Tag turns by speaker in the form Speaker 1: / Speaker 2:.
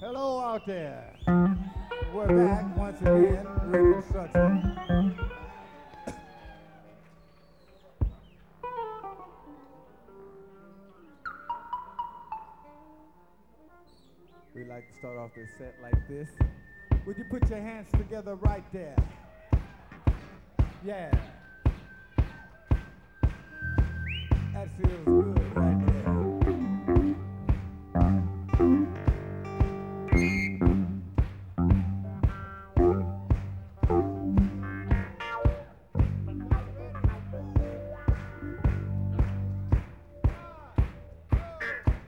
Speaker 1: Hello out there. We're back once again, Reconstruction. We like to start off this set like this. Would you put your hands together right there? Yeah. That feels good right